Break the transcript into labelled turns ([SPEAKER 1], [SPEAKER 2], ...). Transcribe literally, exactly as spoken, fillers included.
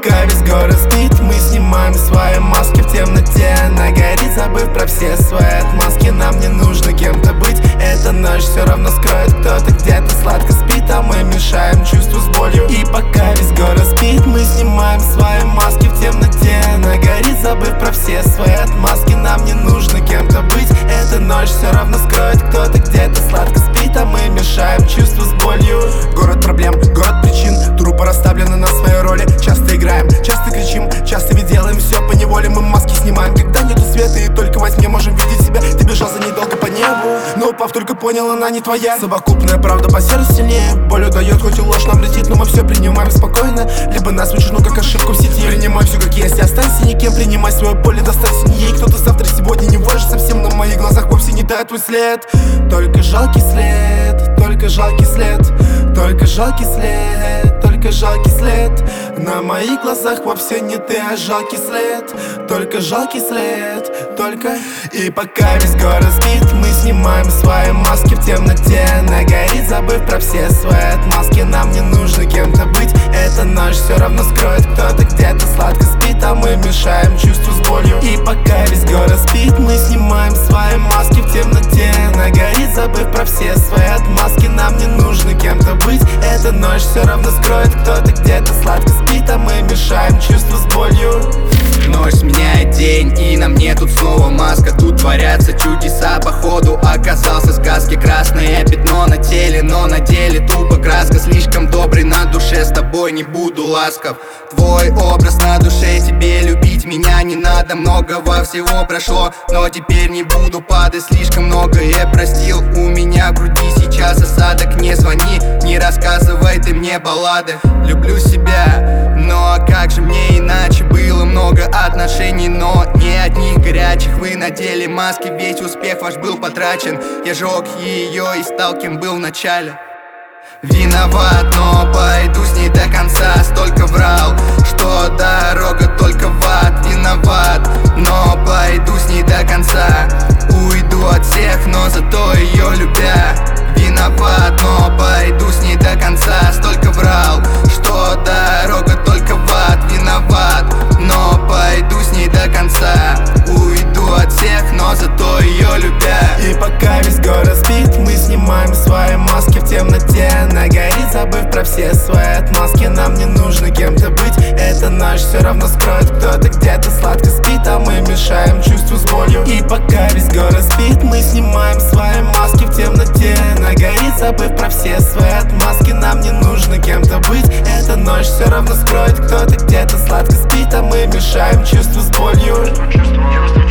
[SPEAKER 1] пока весь город спит, мы снимаем свои маски в темноте. Она горит, забыв про все свои отмазки. Нам не нужно кем-то быть, эта ночь все равно скроет. Кто-то где-то сладко спит, а мы мешаем чувству с болью. И пока весь город спит, мы снимаем свои маски в темноте. Она горит, забыв про все свои отмазки. Нам не нужно кем-то быть, эта ночь все равно скроет. Кто-то где-то сладко спит, а мы мешаем чувству с болью. Город проблем, город причин, трупы расставлены на своей роли. Часто играем, часто кричим, часто ведь делаем все по неволе. Мы маски снимаем, когда нету света, и только во сне можем видеть себя. Ты бежал за ней долго по небу, но упав, только понял, она не твоя. Совокупная правда по сердцу сильнее. Боль удает, хоть и ложь нам летит, но мы все принимаем спокойно. Либо нас вычеркну, как ошибку в сети. Принимай все как есть и останься никем. Принимай свою боль и достанься не ей. Кто-то завтра, сегодня не вольше совсем. На моих глазах вовсе не тает твой след. Только жалкий след, только жалкий след. Только жалкий след, только жалкий след. На моих глазах вовсе не ты, а жалкий след. Только жалкий след, только. И пока весь город спит, мы снимаем свои маски в темноте. Она горит, забыв про все свои отмазки. Нам не нужно кем-то быть, эта ночь все равно скроет. Кто-то где-то сладко спит, а мы мешаем чувству с болью. И пока весь город спит, мы снимаем свои маски в темноте. Она горит, забыв про все свои отмазки. Нам не нужно кем-то быть, эта ночь все равно скроет. Кто-то где-то сладко спит, а мы мешаем чувству с болью.
[SPEAKER 2] Ночь сменяет день, и на мне тут снова маска. Тут творятся чудеса, походу оказался в сказке. Красное пятно на теле, но на деле тупо краска. Слишком добрый на душе, с тобой не буду ласков. Твой образ на душе, тебе любить меня не надо. Многого всего прошло, но теперь не буду падать. Слишком многое простил, у меня в груди сейчас осадок. Не звони, не рассказывай ты мне баллады. Люблю себя, но как же мне иначе? Было много отношений, но не одних горячих. Вы надели маски, весь успех ваш был потрачен. Я жег ее и стал кем был в начале. Виноват, но пойду с ней до конца. Столько врал, что дорога только в ад. Виноват, но пойду с ней до конца. Уйду от всех, но зато ее любя. Виноват, но пойду с ней до конца. Столько врал, что дорога только в ад. Виноват, но пойду с ней до конца. Уйду от всех, но зато ее любя.
[SPEAKER 1] И пока весь город спит, мы снимаем свои маски в темноте. Она горит, забыв про все свои отмазки. Нам не нужно кем-то быть, эта ночь все равно скроет. Кто-то где-то сладко спит, а мы мешаем чувству с болью. И пока весь город спит, мы снимаем свои маски в темноте. Она горит, забыв про все свои отмазки. Нам не нужно кем-то быть, эта ночь все равно скроет. Кто-то где-то сладко спит, а мы мешаем чувству с болью.